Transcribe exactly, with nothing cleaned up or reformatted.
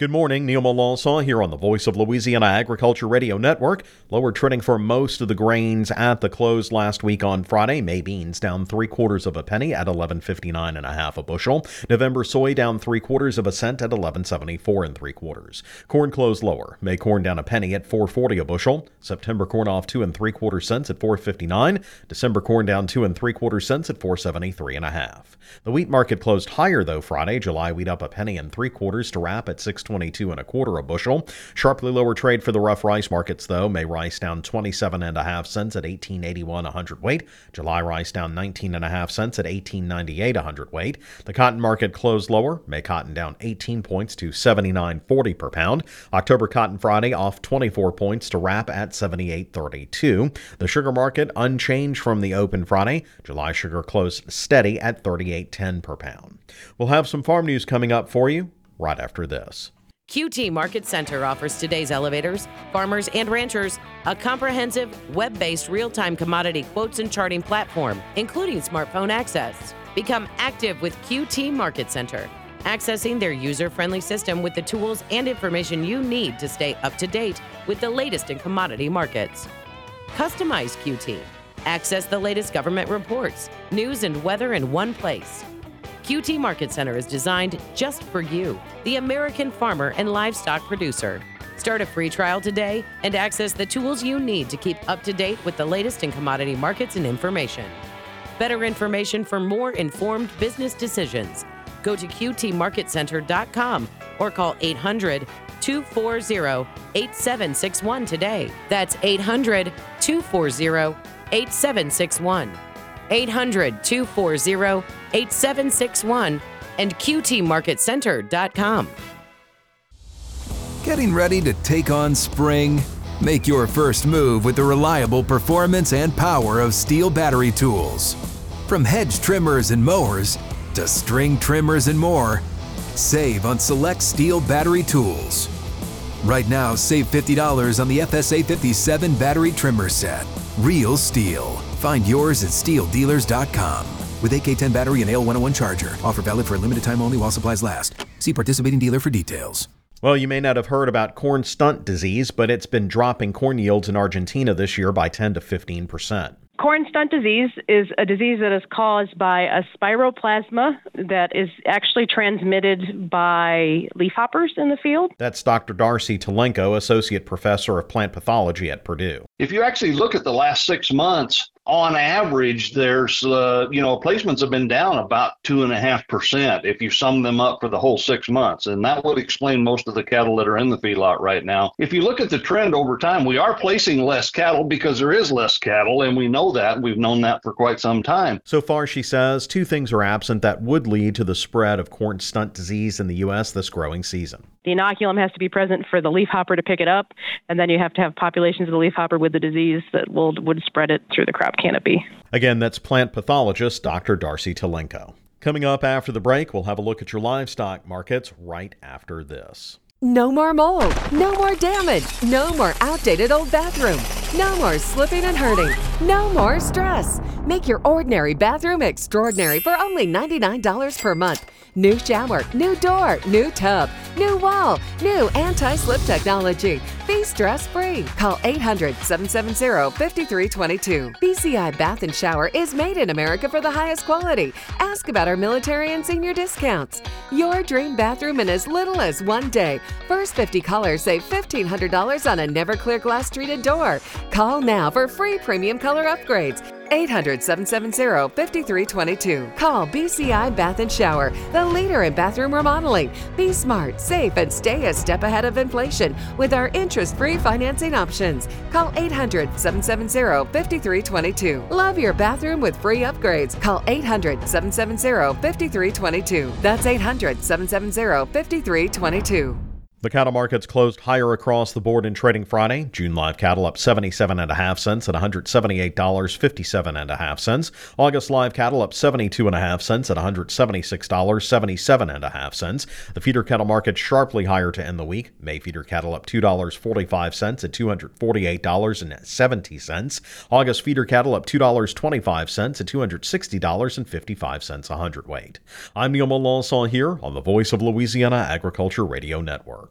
Good morning, Neil Malansaw here on the Voice of Louisiana Agriculture Radio Network. Lower trending for most of the grains at the close last week on Friday. May beans down three quarters of a penny at eleven fifty-nine and a half a bushel. November soy down three quarters of a cent at eleven seventy-four and three quarters. Corn closed lower. May corn down a penny at four forty a bushel. September corn off two and three quarter cents at four fifty-nine. December corn down two and three quarter cents at four seventy-three and a half. The wheat market closed higher though Friday. July wheat up a penny and three quarters to wrap at six twenty-two and a quarter a bushel. Sharply lower trade for the rough rice markets though. May rice down twenty-seven and a half cents at eighteen eighty-one a hundredweight. July rice down nineteen and a half cents at eighteen ninety-eight a hundredweight. The cotton market closed lower. May cotton down eighteen points to seventy-nine forty per pound. October cotton Friday off twenty-four points to wrap at seventy-eight thirty-two. The sugar market unchanged from the open Friday. July sugar closed steady at thirty-eight ten per pound. We'll have some farm news coming up for you right after this. Q T Market Center offers today's elevators, farmers, and ranchers a comprehensive, web-based real-time commodity quotes and charting platform, including smartphone access. Become active with Q T Market Center, accessing their user-friendly system with the tools and information you need to stay up to date with the latest in commodity markets. Customize Q T. Access the latest government reports, news, and weather in one place. Q T Market Center is designed just for you, the American farmer and livestock producer. Start a free trial today and access the tools you need to keep up to date with the latest in commodity markets and information. Better information for more informed business decisions. Go to Q T market center dot com or call eight hundred, two four zero, eight seven six one today. That's eight hundred, two four zero, eight seven six one. eight hundred, two four zero, eight seven six one and Q T market center dot com. Getting ready to take on spring? Make your first move with the reliable performance and power of Steel battery tools. From hedge trimmers and mowers to string trimmers and more, save on select Steel battery tools. Right now, save fifty dollars on the F S A fifty-seven battery trimmer set. Real Steel. Find yours at steel dealers dot com. With A K ten battery and A L one oh one charger. Offer valid for a limited time only while supplies last. See participating dealer for details. Well, you may not have heard about corn stunt disease, but it's been dropping corn yields in Argentina this year by ten to fifteen percent. Corn stunt disease is a disease that is caused by a spiroplasma that is actually transmitted by leafhoppers in the field. That's Doctor Darcy Talenko, Associate Professor of Plant Pathology at Purdue. If you actually look at the last six months, on average, there's, uh, you know, placements have been down about two and a half percent if you sum them up for the whole six months. And that would explain most of the cattle that are in the feedlot right now. If you look at the trend over time, we are placing less cattle because there is less cattle. And we know that. We've known that for quite some time. So far, she says, two things are absent that would lead to the spread of corn stunt disease in the U S this growing season. The inoculum has to be present for the leafhopper to pick it up, and then you have to have populations of the leafhopper with the disease that will would spread it through the crop canopy. Again, that's plant pathologist Doctor Darcy Talenko. Coming up after the break, we'll have a look at your livestock markets right after this. No more mold, no more damage, no more outdated old bathroom, no more slipping and hurting, no more stress. Make your ordinary bathroom extraordinary for only ninety-nine dollars per month. New shower, new door, new tub, new wall, new anti-slip technology. Be stress-free. Call eight hundred, seven seven zero, five three two two. B C I Bath and Shower is made in America for the highest quality. Ask about our military and senior discounts. Your dream bathroom in as little as one day. First fifty callers save fifteen hundred dollars on a never clear glass treated door. Call now for free premium color upgrades. eight hundred, seven seven zero, five three two two. Call B C I Bath and Shower, the leader in bathroom remodeling. Be smart, safe, and stay a step ahead of inflation with our interest-free financing options. Call eight hundred, seven seven zero, five three two two. Love your bathroom with free upgrades. Call eight hundred, seven seven zero, five three two two. That's eight hundred, seven seven zero, five three two two. The cattle markets closed higher across the board in trading Friday. June live cattle up seventy-seven and a half cents at one hundred seventy-eight dollars and fifty-seven and a half cents. August live cattle up seventy-two and a half cents at one hundred seventy-six dollars and seventy-seven and a half cents. The feeder cattle market sharply higher to end the week. May feeder cattle up two dollars and forty-five cents at two hundred forty-eight dollars and seventy cents. August feeder cattle up two dollars and twenty-five cents at two hundred sixty dollars and fifty-five cents a hundredweight. I'm Neil Malansaw here on the Voice of Louisiana Agriculture Radio Network.